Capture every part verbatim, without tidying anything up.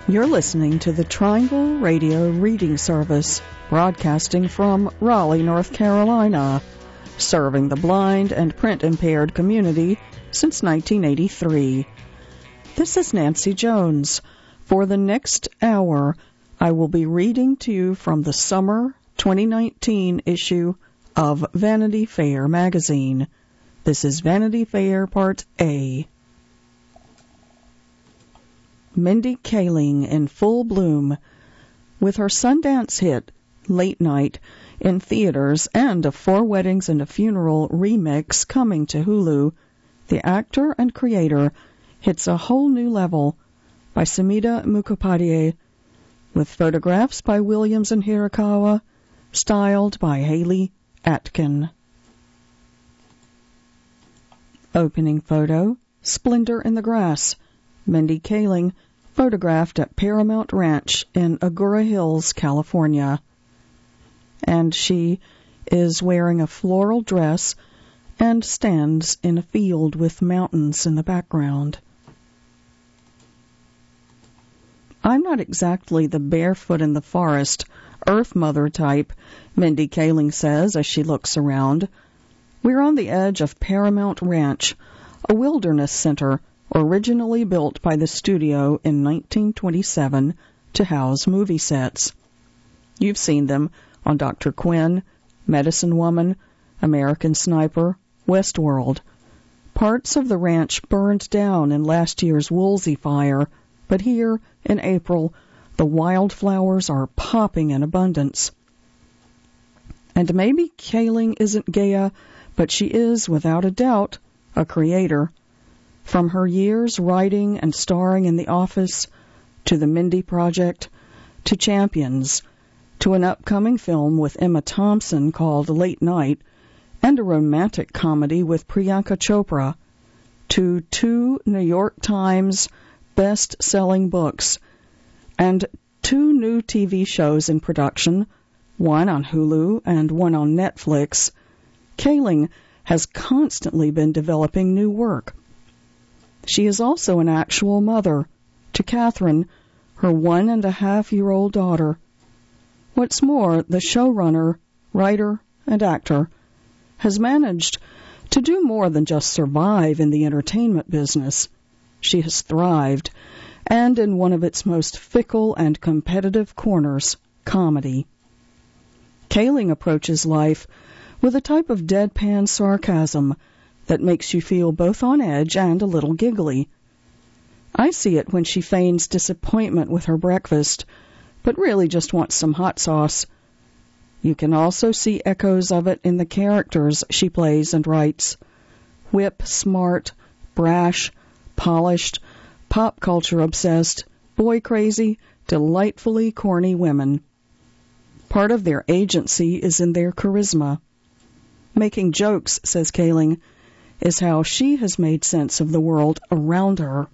You're listening to the Triangle Radio Reading Service, broadcasting from Raleigh, North Carolina, serving the blind and print-impaired community since nineteen eighty-three. This is Nancy Jones. For the next hour, I will be reading to you from the summer twenty nineteen issue of Vanity Fair magazine. This is Vanity Fair Part A. Mindy Kaling in full bloom, with her Sundance hit, Late Night, in theaters and a Four Weddings and a Funeral remix coming to Hulu. The actor and creator hits a whole new level by Sumita Mukhopadhyay, with photographs by Williams and Hirakawa, styled by Haley Atkin. Opening photo, Splendor in the Grass, Mindy Kaling, photographed at Paramount Ranch in Agoura Hills, California. And she is wearing a floral dress and stands in a field with mountains in the background. I'm not exactly the barefoot in the forest, Earth Mother type, Mindy Kaling says as she looks around. We're on the edge of Paramount Ranch, a wilderness center originally built by the studio in nineteen twenty-seven to house movie sets. You've seen them on Doctor Quinn, Medicine Woman, American Sniper, Westworld. Parts of the ranch burned down in last year's Woolsey fire, but here, in April, the wildflowers are popping in abundance. And maybe Kaling isn't Gaia, but she is, without a doubt, a creator. From her years writing and starring in The Office, to The Mindy Project, to Champions, to an upcoming film with Emma Thompson called Late Night, and a romantic comedy with Priyanka Chopra, to two New York Times best-selling books, and two new T V shows in production, one on Hulu and one on Netflix, Kaling has constantly been developing new work. She is also an actual mother to Catherine, her one-and-a-half-year-old daughter. What's more, the showrunner, writer, and actor has managed to do more than just survive in the entertainment business. She has thrived, and in one of its most fickle and competitive corners, comedy. Kaling approaches life with a type of deadpan sarcasm that makes you feel both on edge and a little giggly. I see it when she feigns disappointment with her breakfast, but really just wants some hot sauce. You can also see echoes of it in the characters she plays and writes. Whip smart, brash, polished, pop culture obsessed, boy crazy, delightfully corny women. Part of their agency is in their charisma. Making jokes, says Kaling, is how she has made sense of the world around her.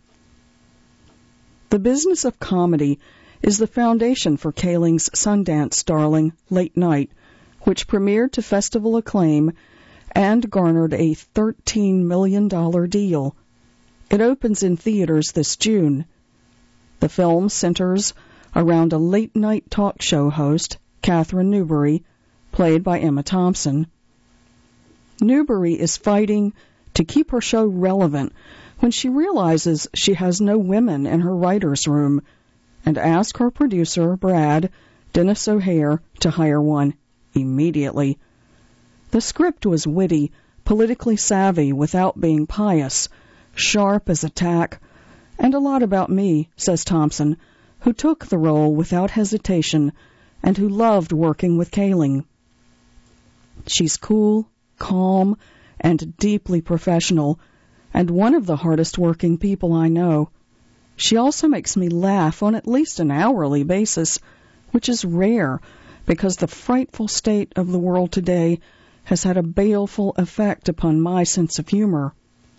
The business of comedy is the foundation for Kaling's Sundance darling, Late Night, which premiered to festival acclaim and garnered a thirteen million dollars deal. It opens in theaters this June. The film centers around a late-night talk show host, Catherine Newbury, played by Emma Thompson. Newbury is fighting to keep her show relevant when she realizes she has no women in her writer's room and asks her producer, Brad, Dennis O'Hare, to hire one immediately. The script was witty, politically savvy without being pious, sharp as a tack, and a lot about me, says Thompson, who took the role without hesitation and who loved working with Kaling. She's cool, calm, and deeply professional, and one of the hardest working people I know. She also makes me laugh on at least an hourly basis, which is rare because the frightful state of the world today has had a baleful effect upon my sense of humor.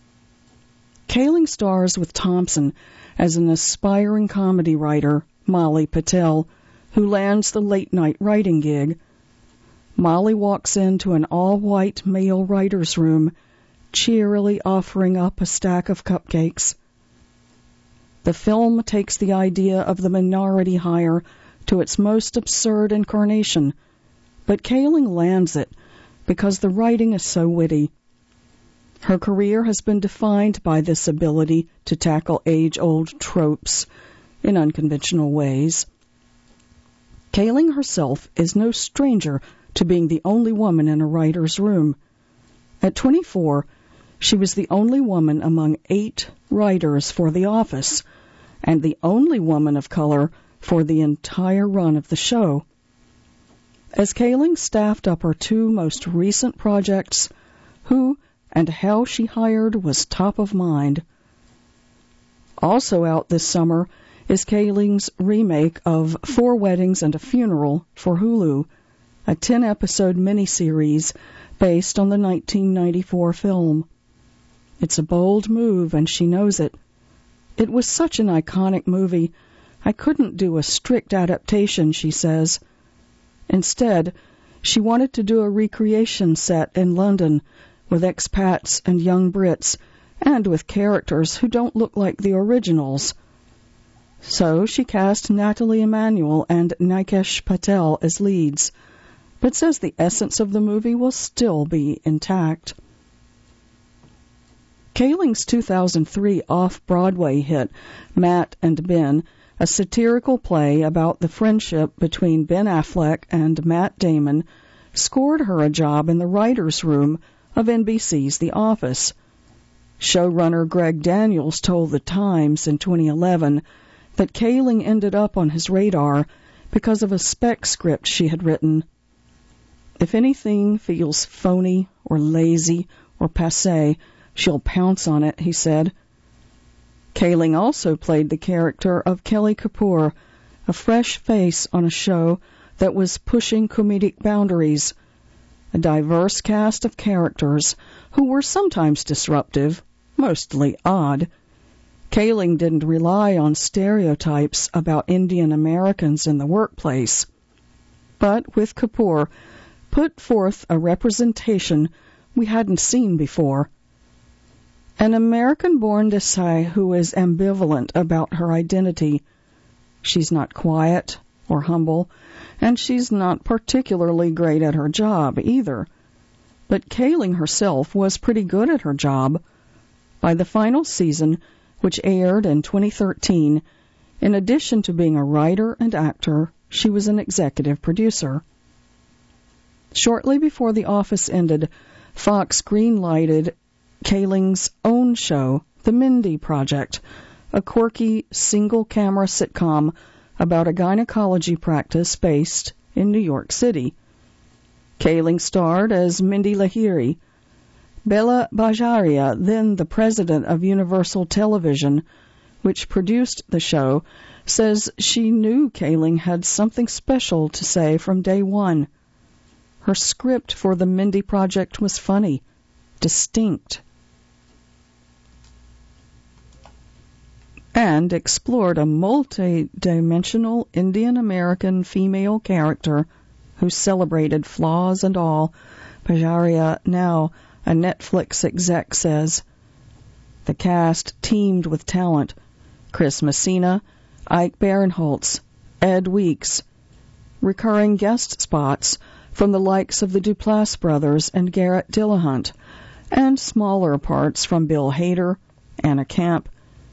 Kaling stars with Thompson as an aspiring comedy writer, Molly Patel, who lands the late-night writing gig. Molly walks into an all-white male writer's room, cheerily offering up a stack of cupcakes. The film takes the idea of the minority hire to its most absurd incarnation, but Kaling lands it because the writing is so witty. Her career has been defined by this ability to tackle age-old tropes in unconventional ways. Kaling herself is no stranger to being the only woman in a writer's room. At twenty-four, she was the only woman among eight writers for The Office, and the only woman of color for the entire run of the show. As Kaling staffed up her two most recent projects, who and how she hired was top of mind. Also out this summer is Kaling's remake of Four Weddings and a Funeral for Hulu, a ten-episode miniseries based on the nineteen ninety-four film. It's a bold move, and she knows it. It was such an iconic movie, I couldn't do a strict adaptation, she says. Instead, she wanted to do a recreation set in London with expats and young Brits, and with characters who don't look like the originals. So she cast Natalie Emmanuel and Nikesh Patel as leads, but says the essence of the movie will still be intact. Kaling's two thousand three off-Broadway hit Matt and Ben, a satirical play about the friendship between Ben Affleck and Matt Damon, scored her a job in the writer's room of N B C's The Office. Showrunner Greg Daniels told The Times in twenty eleven that Kaling ended up on his radar because of a spec script she had written. If anything feels phony or lazy or passé, she'll pounce on it, he said. Kaling also played the character of Kelly Kapoor, a fresh face on a show that was pushing comedic boundaries. A diverse cast of characters who were sometimes disruptive, mostly odd. Kaling didn't rely on stereotypes about Indian Americans in the workplace, but with Kapoor put forth a representation we hadn't seen before. An American-born Desai who is ambivalent about her identity. She's not quiet or humble, and she's not particularly great at her job either. But Kaling herself was pretty good at her job. By the final season, which aired in twenty thirteen, in addition to being a writer and actor, she was an executive producer. Shortly before The Office ended, Fox green-lighted Kaling's own show, The Mindy Project, a quirky single-camera sitcom about a gynecology practice based in New York City. Kaling starred as Mindy Lahiri. Bella Bajaria, then the president of Universal Television, which produced the show, says she knew Kaling had something special to say from day one. Her script for The Mindy Project was funny, distinct, and explored a multi-dimensional Indian-American female character who celebrated flaws and all. Bajaria, now a Netflix exec, says. The cast teamed with talent. Chris Messina, Ike Barinholtz, Ed Weeks. Recurring guest spots from the likes of the Duplass brothers and Garrett Dillahunt, and smaller parts from Bill Hader, Anna Camp,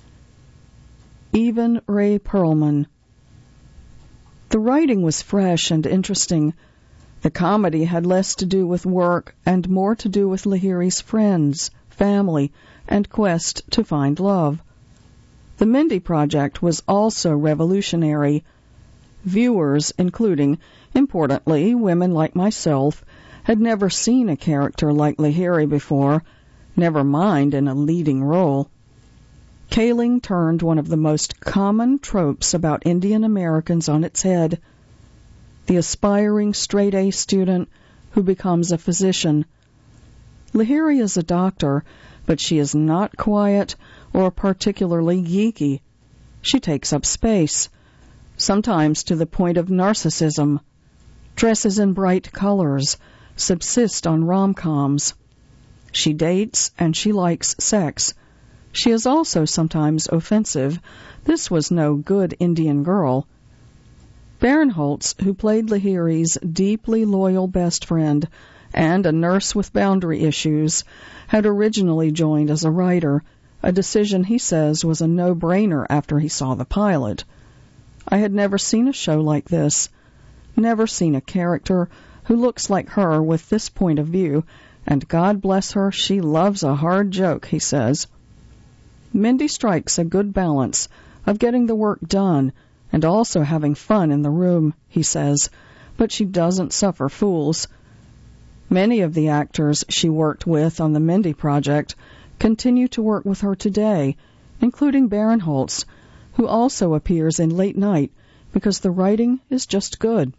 even Ray Perlman. The writing was fresh and interesting. The comedy had less to do with work and more to do with Lahiri's friends, family, and quest to find love. The Mindy Project was also revolutionary. Viewers, including, importantly, women like myself, had never seen a character like Lahiri before, never mind in a leading role. Kaling turned one of the most common tropes about Indian Americans on its head. The aspiring straight-A student who becomes a physician. Lahiri is a doctor, but she is not quiet or particularly geeky. She takes up space, sometimes to the point of narcissism, dresses in bright colors, subsists on rom-coms. She dates and she likes sex. She is also sometimes offensive. This was no good Indian girl. Barinholtz, who played Lahiri's deeply loyal best friend and a nurse with boundary issues, had originally joined as a writer, a decision he says was a no-brainer after he saw the pilot. I had never seen a show like this, never seen a character who looks like her with this point of view, and God bless her, she loves a hard joke, he says. Mindy strikes a good balance of getting the work done and also having fun in the room, he says, but she doesn't suffer fools. Many of the actors she worked with on the Mindy project continue to work with her today, including Barinholtz, who also appears in Late Night because the writing is just good.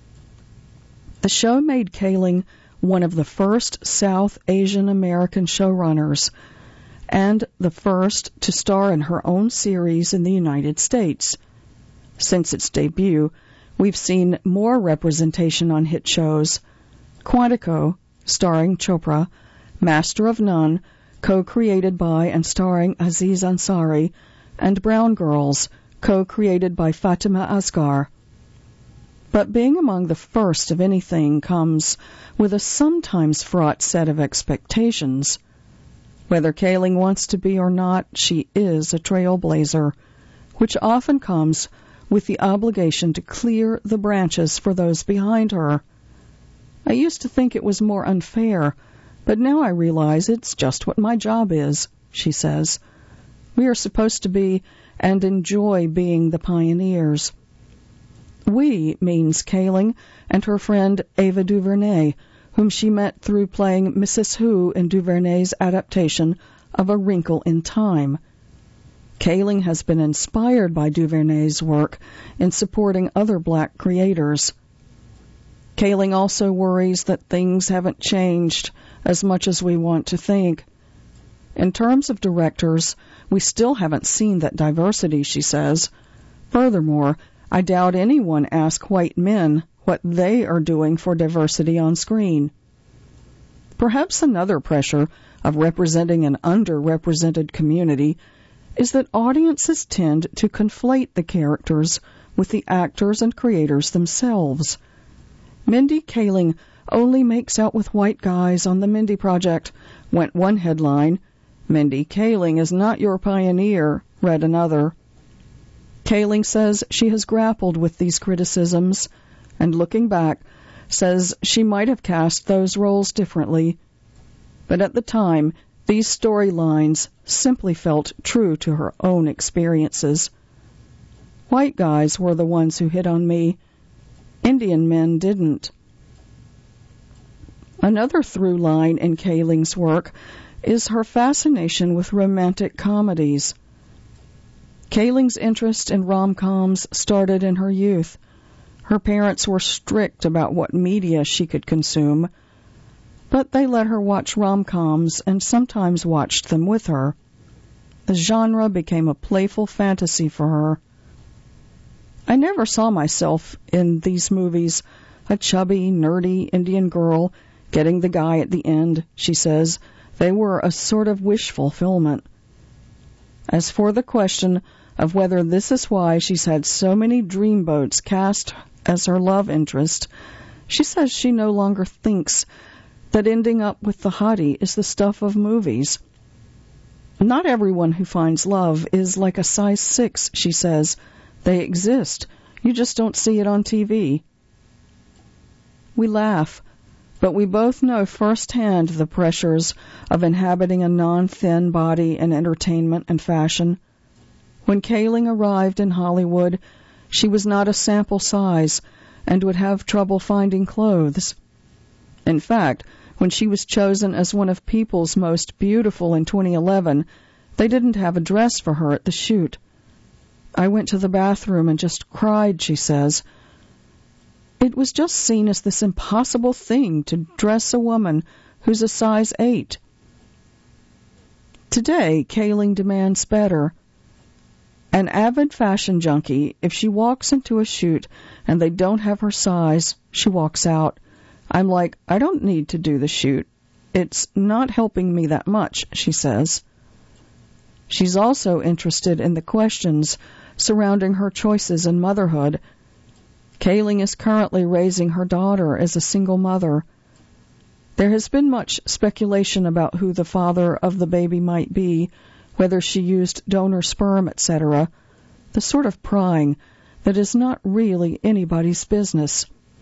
The show made Kaling one of the first South Asian American showrunners and the first to star in her own series in the United States. Since its debut, we've seen more representation on hit shows. Quantico, starring Chopra, Master of None, co-created by and starring Aziz Ansari, and Brown Girls, co-created by Fatima Asghar. But being among the first of anything comes with a sometimes fraught set of expectations. Whether Kaling wants to be or not, she is a trailblazer, which often comes with the obligation to clear the branches for those behind her. I used to think it was more unfair, but now I realize it's just what my job is, she says. We are supposed to be and enjoy being the pioneers. We means Kaling and her friend Ava DuVernay, whom she met through playing Missus Who in DuVernay's adaptation of A Wrinkle in Time. Kaling has been inspired by DuVernay's work in supporting other black creators. Kaling also worries that things haven't changed as much as we want to think. In terms of directors, we still haven't seen that diversity, she says. Furthermore, I doubt anyone asks white men what they are doing for diversity on screen. Perhaps another pressure of representing an underrepresented community is that audiences tend to conflate the characters with the actors and creators themselves. Mindy Kaling only makes out with white guys on the Mindy Project, went one headline. Mindy Kaling is not your pioneer, read another. Kaling says she has grappled with these criticisms, and looking back, says she might have cast those roles differently. But at the time, these storylines simply felt true to her own experiences. White guys were the ones who hit on me. Indian men didn't. Another through line in Kaling's work is her fascination with romantic comedies. Kaling's interest in rom-coms started in her youth. Her parents were strict about what media she could consume, but they let her watch rom-coms and sometimes watched them with her. The genre became a playful fantasy for her. I never saw myself in these movies, a chubby, nerdy Indian girl getting the guy at the end, she says. They were a sort of wish fulfillment. As for the question of whether this is why she's had so many dreamboats cast as her love interest, she says she no longer thinks that ending up with the hottie is the stuff of movies. Not everyone who finds love is like a size six, she says. They exist. You just don't see it on T V. We laugh, but we both know firsthand the pressures of inhabiting a non-thin body in entertainment and fashion. When Kaling arrived in Hollywood, she was not a sample size and would have trouble finding clothes. In fact, when she was chosen as one of People's Most Beautiful in twenty eleven, they didn't have a dress for her at the shoot. I went to the bathroom and just cried, she says. It was just seen as this impossible thing to dress a woman who's a size eight. Today, Kaling demands better. An avid fashion junkie, if she walks into a shoot and they don't have her size, she walks out. I'm like, I don't need to do the shoot. It's not helping me that much, she says. She's also interested in the questions surrounding her choices in motherhood. Kaling is currently raising her daughter as a single mother. There has been much speculation about who the father of the baby might be, whether she used donor sperm, et cetera, the sort of prying that is not really anybody's business.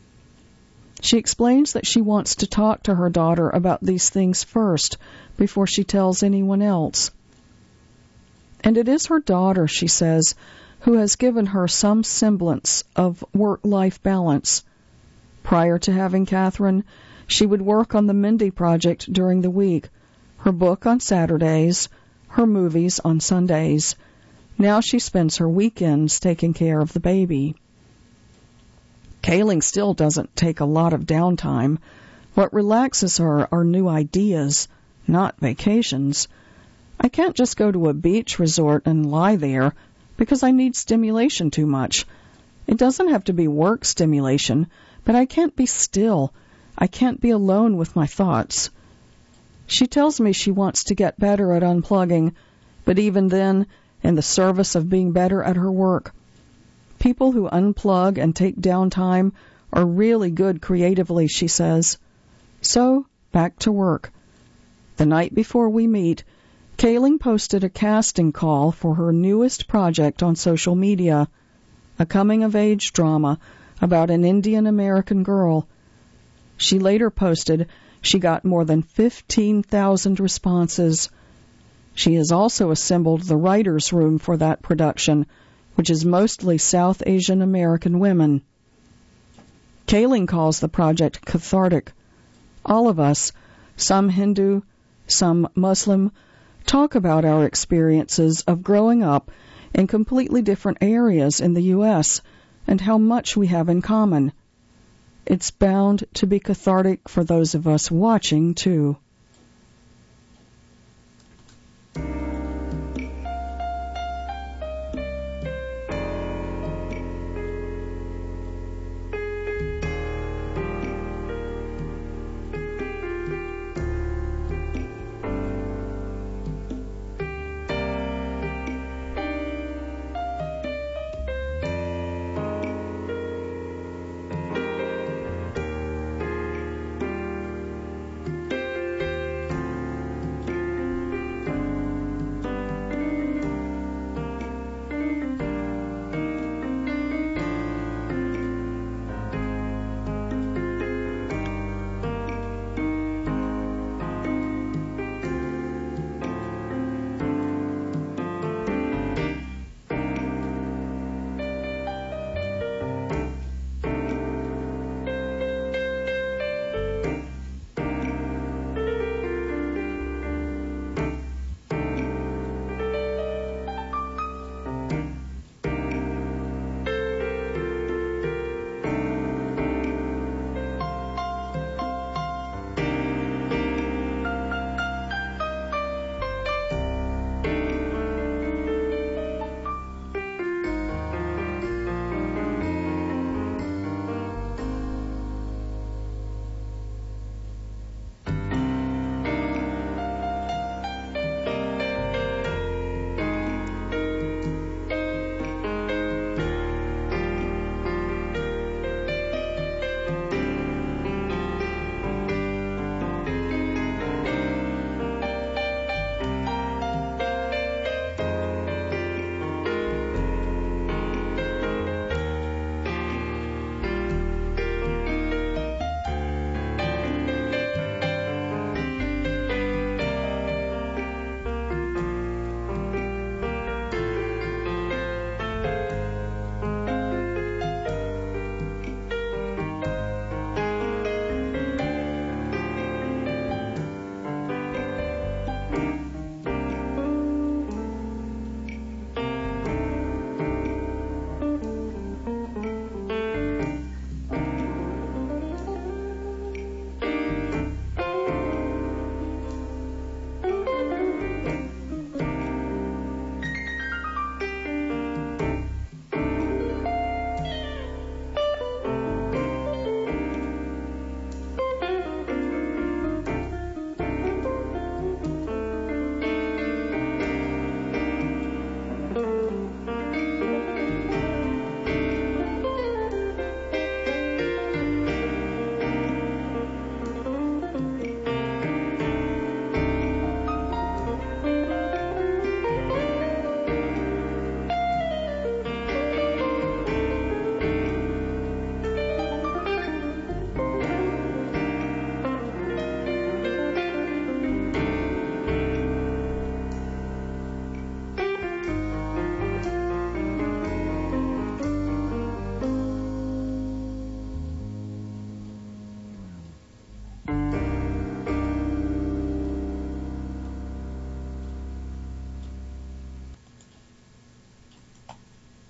She explains that she wants to talk to her daughter about these things first before she tells anyone else. And it is her daughter, she says, who has given her some semblance of work-life balance. Prior to having Catherine, she would work on the Mindy Project during the week, her book on Saturdays, her movies on Sundays. Now she spends her weekends taking care of the baby. Kaling still doesn't take a lot of downtime. What relaxes her are new ideas, not vacations. I can't just go to a beach resort and lie there because I need stimulation too much. It doesn't have to be work stimulation, but I can't be still. I can't be alone with my thoughts. She tells me she wants to get better at unplugging, but even then, in the service of being better at her work. People who unplug and take downtime are really good creatively, she says. So, back to work. The night before we meet, Kaling posted a casting call for her newest project on social media, a coming-of-age drama about an Indian American girl. She later posted she got more than fifteen thousand responses. She has also assembled the writer's room for that production, which is mostly South Asian American women. Kaling calls the project cathartic. All of us, some Hindu, some Muslim, talk about our experiences of growing up in completely different areas in the U S and how much we have in common. It's bound to be cathartic for those of us watching, too.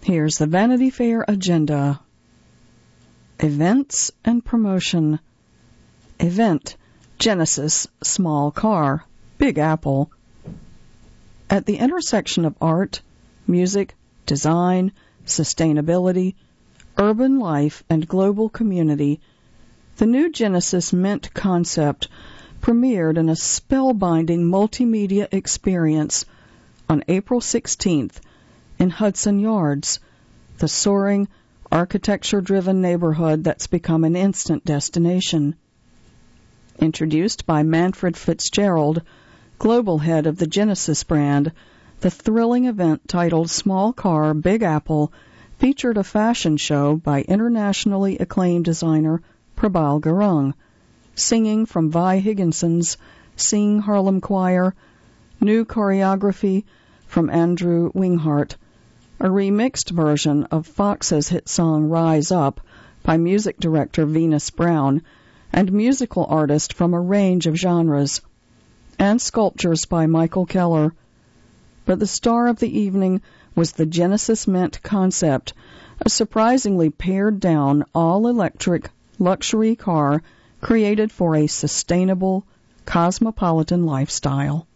Here's the Vanity Fair agenda. Events and promotion. Event, Genesis, small car, Big Apple. At the intersection of art, music, design, sustainability, urban life, and global community, the new Genesis Mint concept premiered in a spellbinding multimedia experience on April sixteenth in Hudson Yards, the soaring, architecture-driven neighborhood that's become an instant destination. Introduced by Manfred Fitzgerald, global head of the Genesis brand, the thrilling event titled Small Car, Big Apple featured a fashion show by internationally acclaimed designer Prabal Gurung, singing from Vi Higginson's Sing Harlem Choir, new choreography from Andrew Winghart, a remixed version of Fox's hit song Rise Up by music director Venus Brown, and musical artists from a range of genres, and sculptures by Michael Keller. But the star of the evening was the Genesis Mint concept, a surprisingly pared-down, all-electric luxury car created for a sustainable, cosmopolitan lifestyle.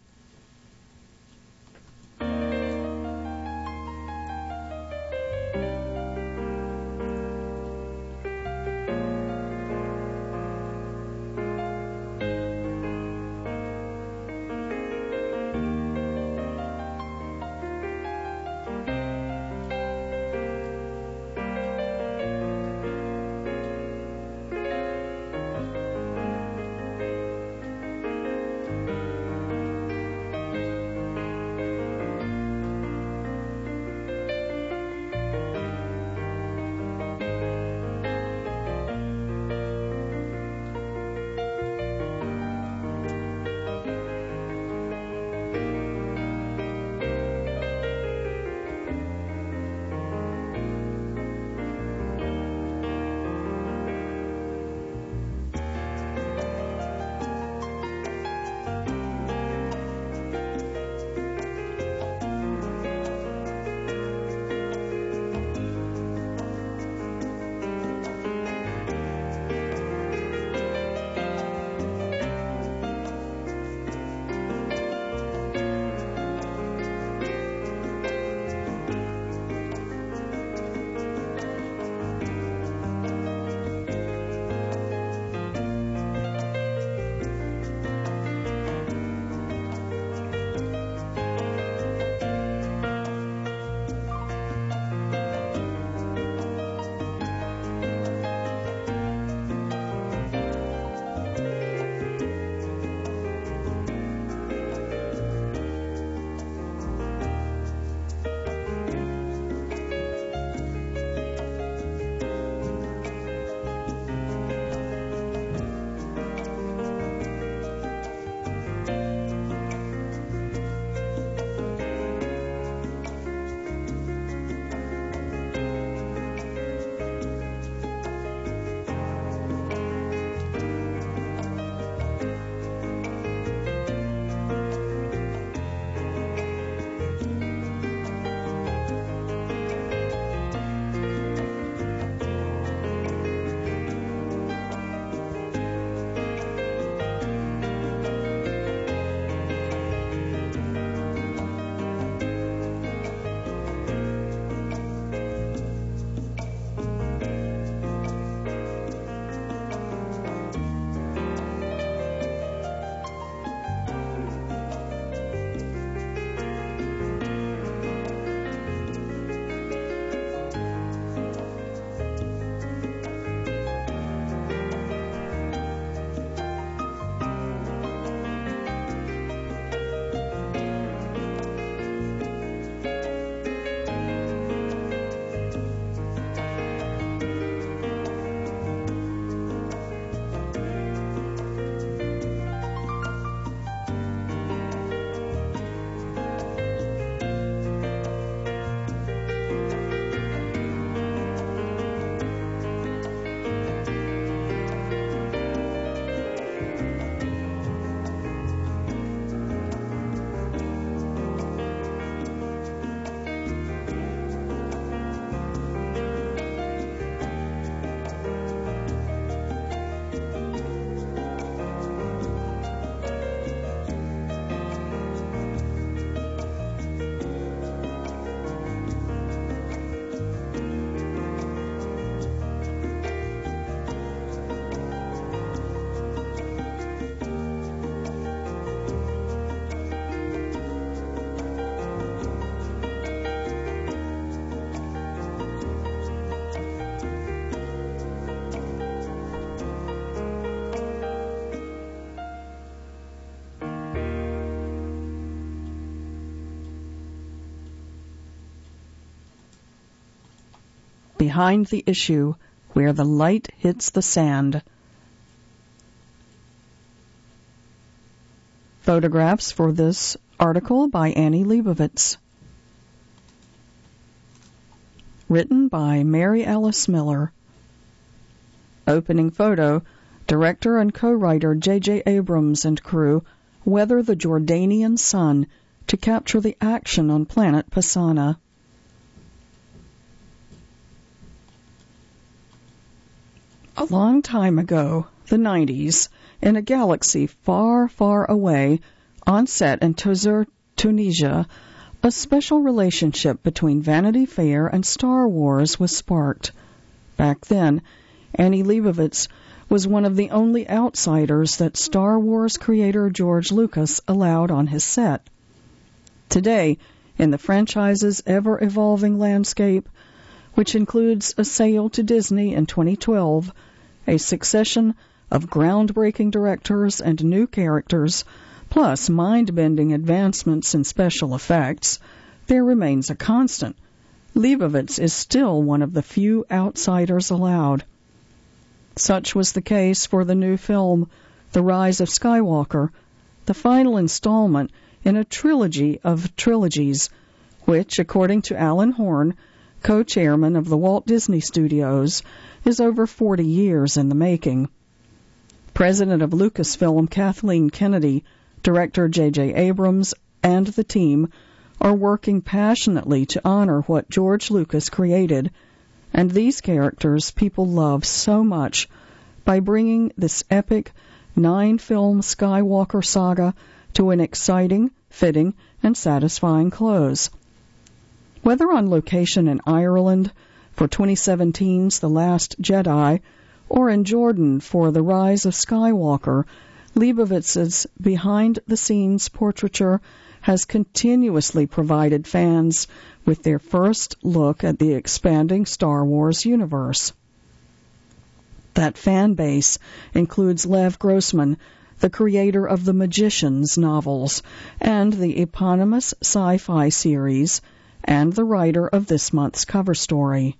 Behind the Issue, Where the Light Hits the Sand. Photographs for this article by Annie Leibovitz. Written by Mary Alice Miller. Opening photo, director and co-writer J J Abrams and crew weather the Jordanian sun to capture the action on planet Pisana. A long time ago, the nineties, in a galaxy far, far away, on set in Tozeur, Tunisia, a special relationship between Vanity Fair and Star Wars was sparked. Back then, Annie Leibovitz was one of the only outsiders that Star Wars creator George Lucas allowed on his set. Today, in the franchise's ever-evolving landscape, which includes a sale to Disney in twenty twelve, a succession of groundbreaking directors and new characters, plus mind-bending advancements in special effects, there remains a constant. Leibovitz is still one of the few outsiders allowed. Such was the case for the new film, The Rise of Skywalker, the final installment in a trilogy of trilogies, which, according to Alan Horn, co-chairman of the Walt Disney Studios, is over forty years in the making. President of Lucasfilm Kathleen Kennedy, director J J Abrams, and the team are working passionately to honor what George Lucas created, and these characters people love so much, by bringing this epic nine-film Skywalker saga to an exciting, fitting, and satisfying close. Whether on location in Ireland for twenty seventeen's The Last Jedi, or in Jordan for The Rise of Skywalker, Leibovitz's behind-the-scenes portraiture has continuously provided fans with their first look at the expanding Star Wars universe. That fan base includes Lev Grossman, the creator of the Magicians novels and the eponymous sci-fi series, and the writer of this month's cover story.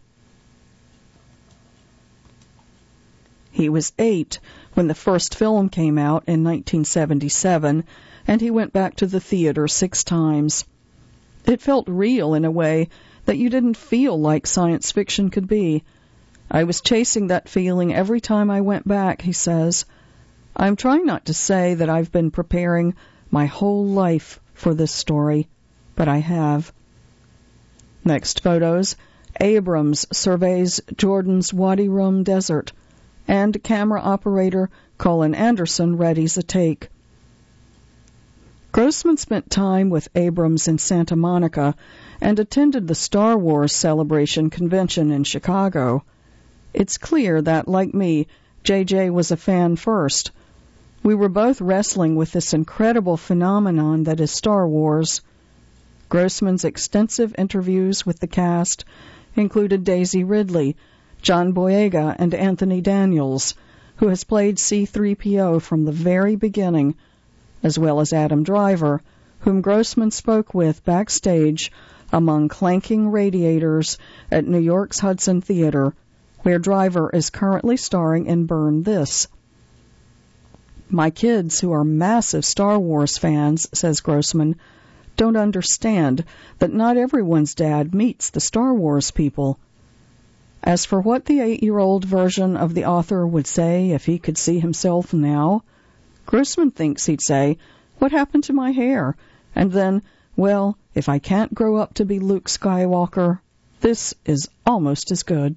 He was eight when the first film came out in nineteen seventy-seven, and he went back to the theater six times. It felt real in a way that you didn't feel like science fiction could be. I was chasing that feeling every time I went back, he says. I'm trying not to say that I've been preparing my whole life for this story, but I have. Next photos, Abrams surveys Jordan's Wadi Rum Desert, and camera operator Colin Anderson readies a take. Grossman spent time with Abrams in Santa Monica and attended the Star Wars Celebration convention in Chicago. It's clear that, like me, J J was a fan first. We were both wrestling with this incredible phenomenon that is Star Wars. Grossman's extensive interviews with the cast included Daisy Ridley, John Boyega, and Anthony Daniels, who has played C three P O from the very beginning, as well as Adam Driver, whom Grossman spoke with backstage among clanking radiators at New York's Hudson Theater, where Driver is currently starring in Burn This. My kids, who are massive Star Wars fans, says Grossman, don't understand that not everyone's dad meets the Star Wars people. As for what the eight-year-old version of the author would say if he could see himself now, Grossman thinks he'd say, "What happened to my hair?" And then, well, if I can't grow up to be Luke Skywalker, this is almost as good.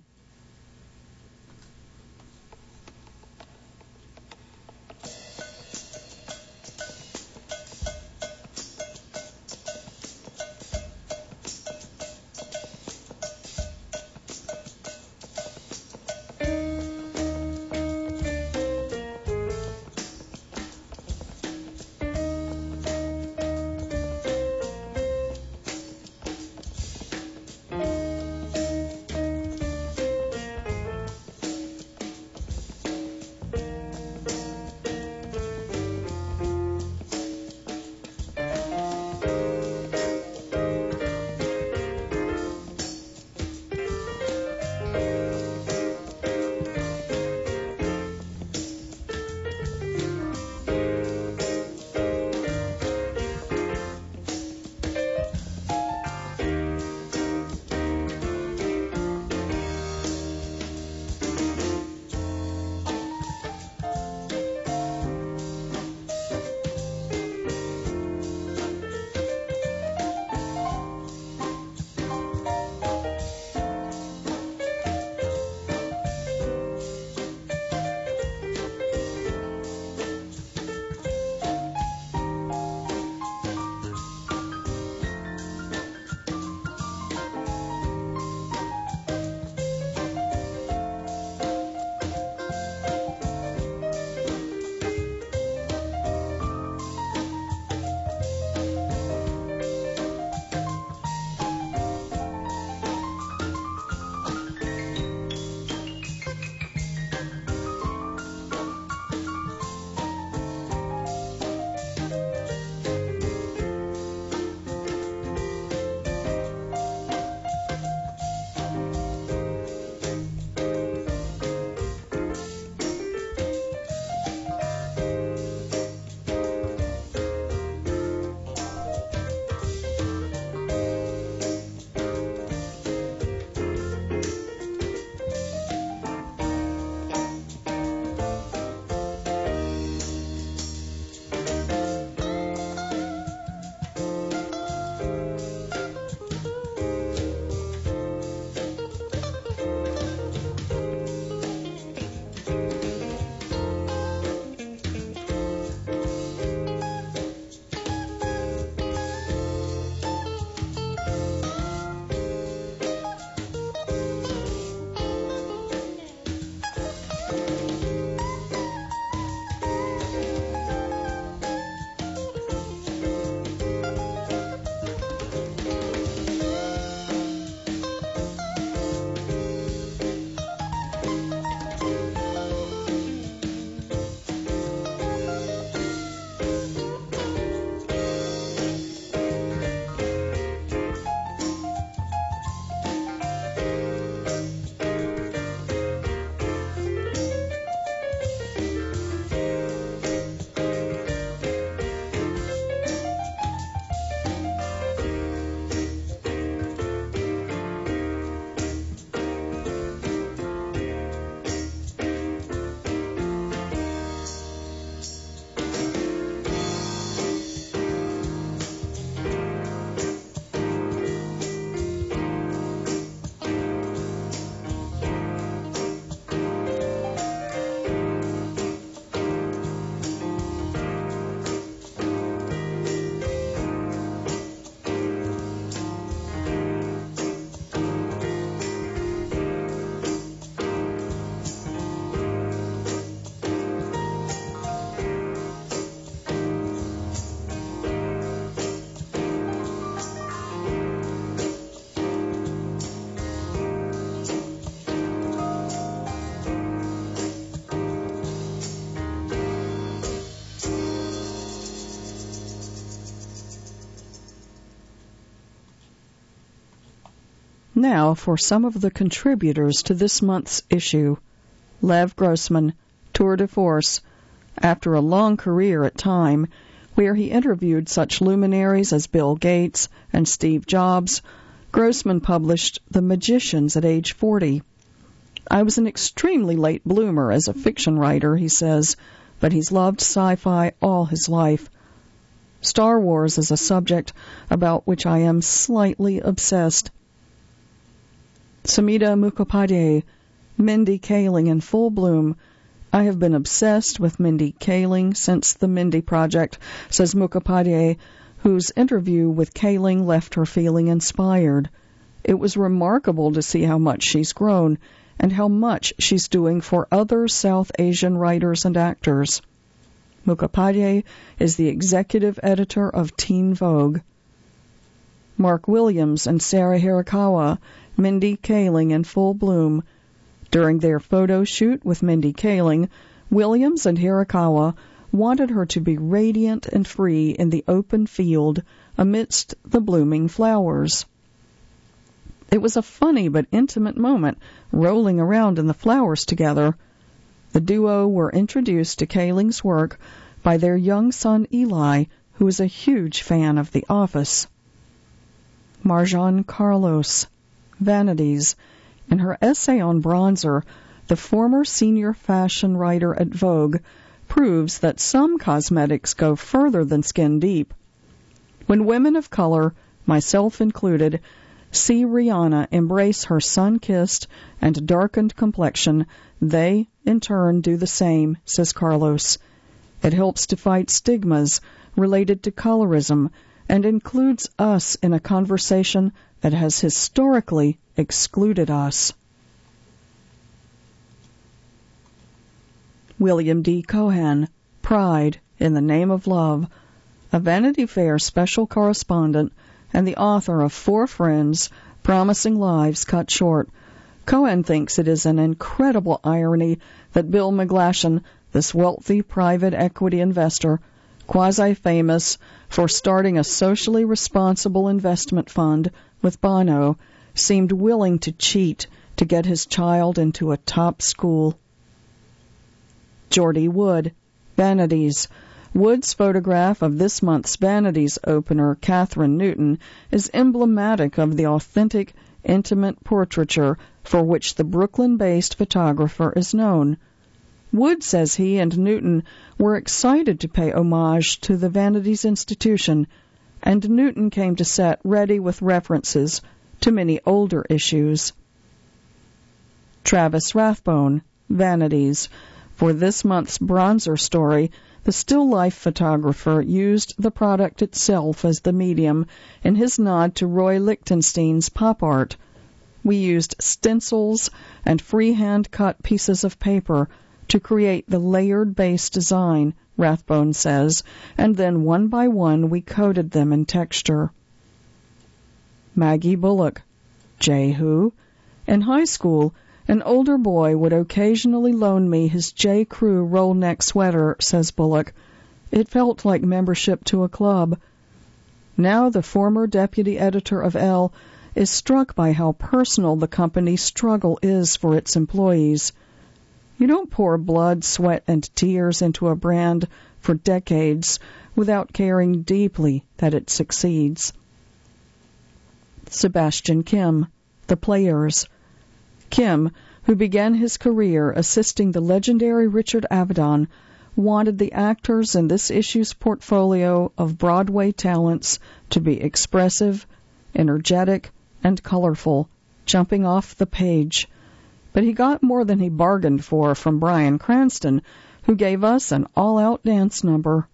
Now for some of the contributors to this month's issue. Lev Grossman, Tour de Force. After a long career at Time, where he interviewed such luminaries as Bill Gates and Steve Jobs, Grossman published The Magicians at age forty. I was an extremely late bloomer as a fiction writer, he says, but he's loved sci-fi all his life. Star Wars is a subject about which I am slightly obsessed. Samita Mukhopadhyay, Mindy Kaling in full bloom. I have been obsessed with Mindy Kaling since the Mindy Project, says Mukhopadhyay, whose interview with Kaling left her feeling inspired. It was remarkable to see how much she's grown and how much she's doing for other South Asian writers and actors. Mukhopadhyay is the executive editor of Teen Vogue. Mark Williams and Sarah Hirakawa, Mindy Kaling in full bloom. During their photo shoot with Mindy Kaling, Williams and Hirakawa wanted her to be radiant and free in the open field amidst the blooming flowers. It was a funny but intimate moment, rolling around in the flowers together. The duo were introduced to Kaling's work by their young son Eli, who is a huge fan of The Office. Marjan Carlos, Vanities. In her essay on bronzer, the former senior fashion writer at Vogue proves that some cosmetics go further than skin deep. When women of color, myself included, see Rihanna embrace her sun-kissed and darkened complexion, they, in turn, do the same, says Carlos. It helps to fight stigmas related to colorism and includes us in a conversation that has historically excluded us. William D. Cohan, Pride in the Name of Love, a Vanity Fair special correspondent and the author of Four Friends, Promising Lives Cut Short. Cohen thinks it is an incredible irony that Bill McGlashan, this wealthy private equity investor, quasi-famous for starting a socially responsible investment fund with Bono, seemed willing to cheat to get his child into a top school. Geordie Wood, Vanities. Wood's photograph of this month's Vanities opener, Catherine Newton, is emblematic of the authentic, intimate portraiture for which the Brooklyn-based photographer is known. Wood says he and Newton were excited to pay homage to the Vanities institution, and Newton came to set ready with references to many older issues. Travis Rathbone, Vanities. For this month's bronzer story, the still life photographer used the product itself as the medium in his nod to Roy Lichtenstein's pop art. We used stencils and freehand cut pieces of paper to create the layered base design, Rathbone says, and then one by one we coated them in texture. Maggie Bullock, J-Who. In high school, an older boy would occasionally loan me his J. Crew roll-neck sweater, says Bullock. It felt like membership to a club. Now the former deputy editor of Elle is struck by how personal the company's struggle is for its employees. You don't pour blood, sweat, and tears into a brand for decades without caring deeply that it succeeds. Sebastian Kim, The Players. Kim, who began his career assisting the legendary Richard Avedon, wanted the actors in this issue's portfolio of Broadway talents to be expressive, energetic, and colorful, jumping off the page. But he got more than he bargained for from Bryan Cranston, who gave us an all-out dance number.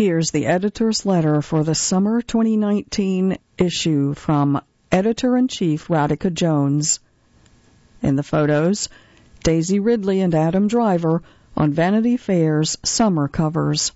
Here's the editor's letter for the summer twenty nineteen issue from Editor-in-Chief Radhika Jones. In the photos, Daisy Ridley and Adam Driver on Vanity Fair's summer covers.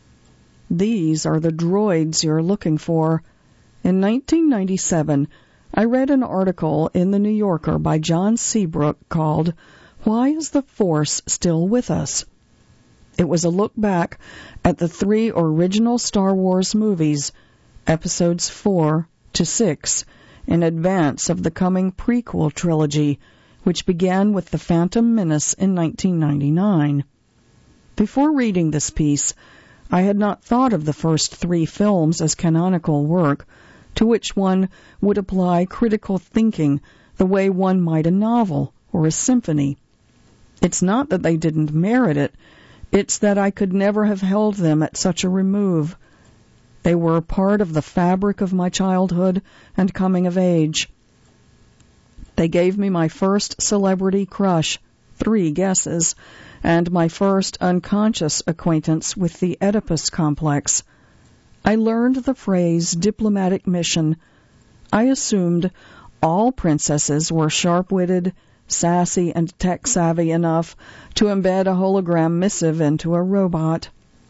These are the droids you're looking for. In nineteen ninety-seven, I read an article in The New Yorker by John Seabrook called "Why is the Force Still With Us?" It was a look back at the three original Star Wars movies, episodes four to six, in advance of the coming prequel trilogy, which began with The Phantom Menace in nineteen ninety-nine. Before reading this piece, I had not thought of the first three films as canonical work, to which one would apply critical thinking the way one might a novel or a symphony. It's not that they didn't merit it, it's that I could never have held them at such a remove. They were a part of the fabric of my childhood and coming of age. They gave me my first celebrity crush, three guesses, and my first unconscious acquaintance with the Oedipus complex. I learned the phrase diplomatic mission. I assumed all princesses were sharp-witted, sassy, and tech-savvy enough to embed a hologram missive into a robot.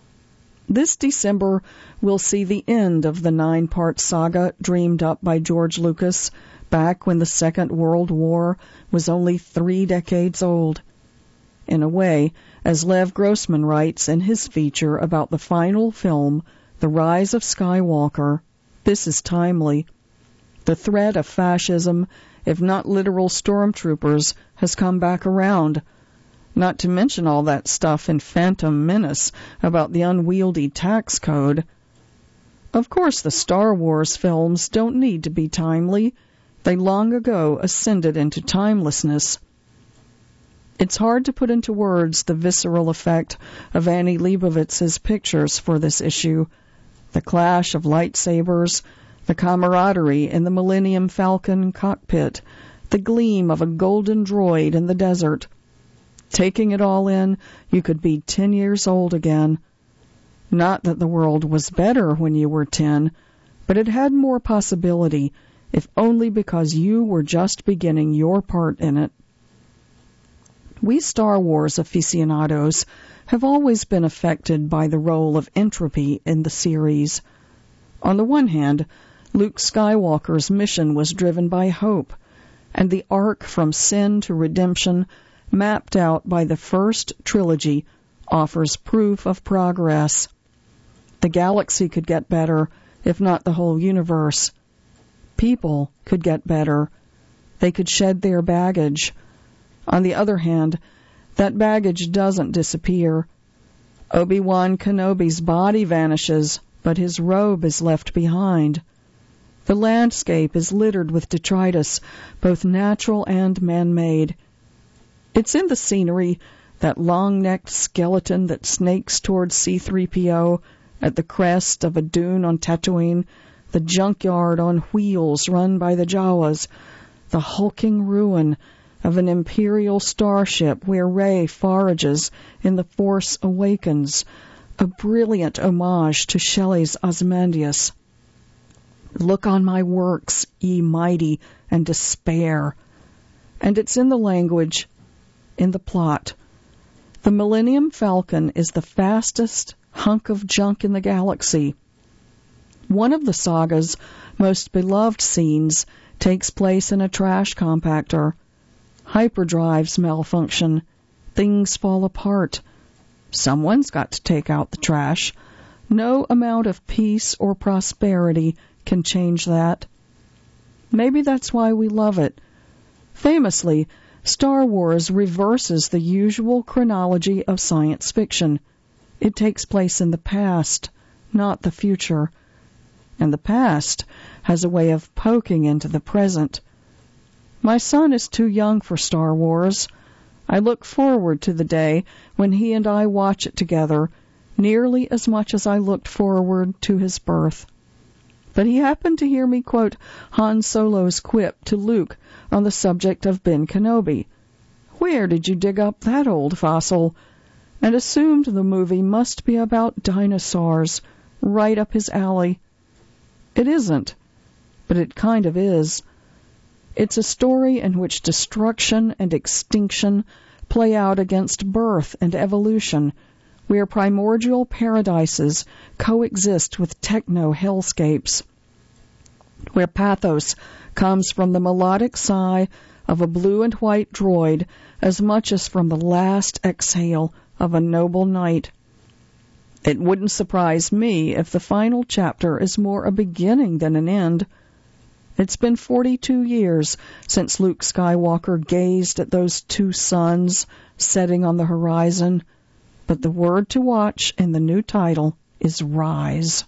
This December will see the end of the nine-part saga dreamed up by George Lucas back when the Second World War was only three decades old. In a way, as Lev Grossman writes in his feature about the final film, The Rise of Skywalker, this is timely. The threat of fascism, if not literal stormtroopers, has come back around. Not to mention all that stuff in Phantom Menace about the unwieldy tax code. Of course, the Star Wars films don't need to be timely. They long ago ascended into timelessness. It's hard to put into words the visceral effect of Annie Leibovitz's pictures for this issue. The clash of lightsabers, the camaraderie in the Millennium Falcon cockpit, the gleam of a golden droid in the desert. Taking it all in, you could be ten years old again. Not that the world was better when you were ten, but it had more possibility, if only because you were just beginning your part in it. We Star Wars aficionados have always been affected by the role of entropy in the series. On the one hand, Luke Skywalker's mission was driven by hope, and the arc from sin to redemption, mapped out by the first trilogy, offers proof of progress. The galaxy could get better, if not the whole universe. People could get better. They could shed their baggage. On the other hand, that baggage doesn't disappear. Obi-Wan Kenobi's body vanishes, but his robe is left behind. The landscape is littered with detritus, both natural and man-made. It's in the scenery, that long-necked skeleton that snakes towards C three P O at the crest of a dune on Tatooine, the junkyard on wheels run by the Jawas, the hulking ruin of an Imperial starship where Rey forages in The Force Awakens, a brilliant homage to Shelley's Ozymandias. Look on my works, ye mighty, and despair. And it's in the language, in the plot. The Millennium Falcon is the fastest hunk of junk in the galaxy. One of the saga's most beloved scenes takes place in a trash compactor. Hyperdrives malfunction. Things fall apart. Someone's got to take out the trash. No amount of peace or prosperity can change that. Maybe that's why we love it. Famously, Star Wars reverses the usual chronology of science fiction. It takes place in the past, not the future. And the past has a way of poking into the present. My son is too young for Star Wars. I look forward to the day when he and I watch it together, nearly as much as I looked forward to his birth. But he happened to hear me quote Han Solo's quip to Luke on the subject of Ben Kenobi. Where did you dig up that old fossil? And assumed the movie must be about dinosaurs, right up his alley. It isn't, but it kind of is. It's a story in which destruction and extinction play out against birth and evolution, where primordial paradises coexist with techno-hellscapes, where pathos comes from the melodic sigh of a blue and white droid as much as from the last exhale of a noble knight. It wouldn't surprise me if the final chapter is more a beginning than an end. It's been forty-two years since Luke Skywalker gazed at those two suns setting on the horizon, but the word to watch in the new title is Rise.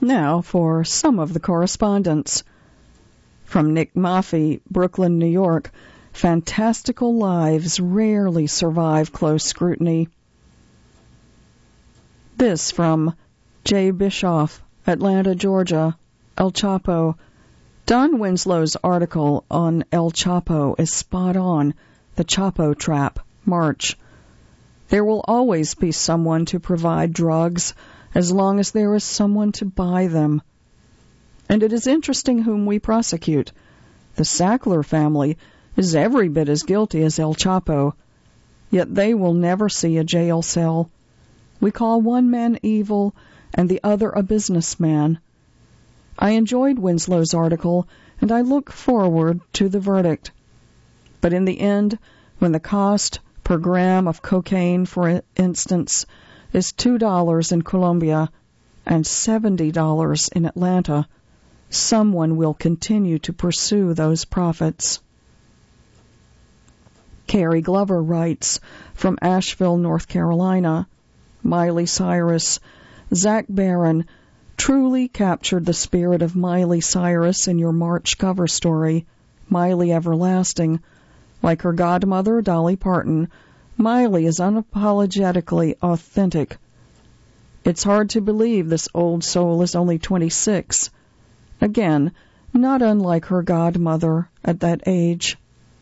Now for some of the correspondence. From Nick Maffei, Brooklyn, New York, fantastical lives rarely survive close scrutiny. This from J. Bischoff, Atlanta, Georgia, El Chapo. Don Winslow's article on El Chapo is spot on. The Chapo Trap, March. There will always be someone to provide drugs as long as there is someone to buy them. And it is interesting whom we prosecute. The Sackler family is every bit as guilty as El Chapo, yet they will never see a jail cell. We call one man evil and the other a businessman. I enjoyed Winslow's article, and I look forward to the verdict. But in the end, when the cost per gram of cocaine, for instance, is two dollars in Colombia and seventy dollars in Atlanta, someone will continue to pursue those profits. Carrie Glover writes from Asheville, North Carolina, Miley Cyrus, Zach Barron truly captured the spirit of Miley Cyrus in your March cover story, Miley Everlasting. Like her godmother, Dolly Parton, Miley is unapologetically authentic. It's hard to believe this old soul is only twenty-six. Again, not unlike her godmother at that age.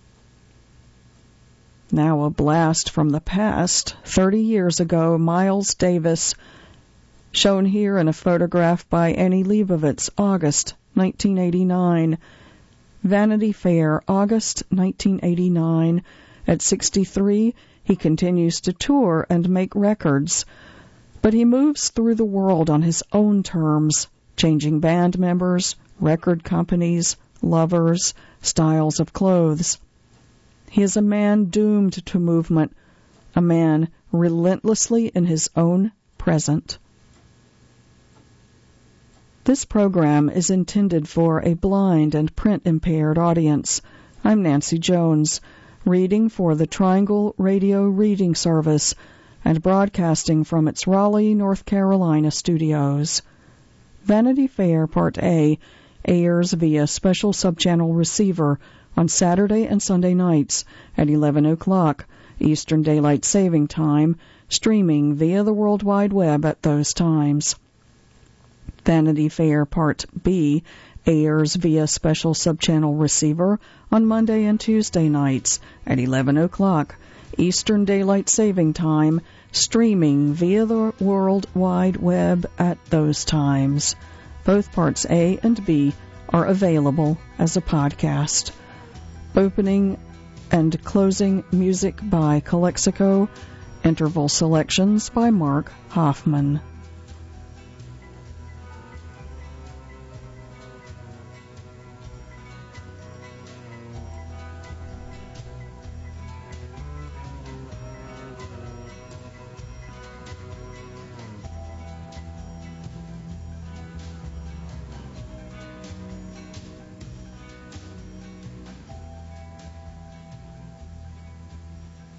Now a blast from the past. Thirty years ago, Miles Davis, shown here in a photograph by Annie Leibovitz, August nineteen eighty-nine. Vanity Fair, August nineteen eighty-nine. At sixty-three, he continues to tour and make records, but he moves through the world on his own terms, changing band members, record companies, lovers, styles of clothes. He is a man doomed to movement, a man relentlessly in his own present. This program is intended for a blind and print-impaired audience. I'm Nancy Jones, reading for the Triangle Radio Reading Service and broadcasting from its Raleigh, North Carolina studios. Vanity Fair Part A airs via special subchannel receiver on Saturday and Sunday nights at eleven o'clock Eastern Daylight Saving Time, streaming via the World Wide Web at those times. Vanity Fair Part B airs via special subchannel receiver on Monday and Tuesday nights at eleven o'clock Eastern Daylight Saving Time, streaming via the World Wide Web at those times. Both Parts A and B are available as a podcast. Opening and closing music by Calexico. Interval selections by Mark Hoffman.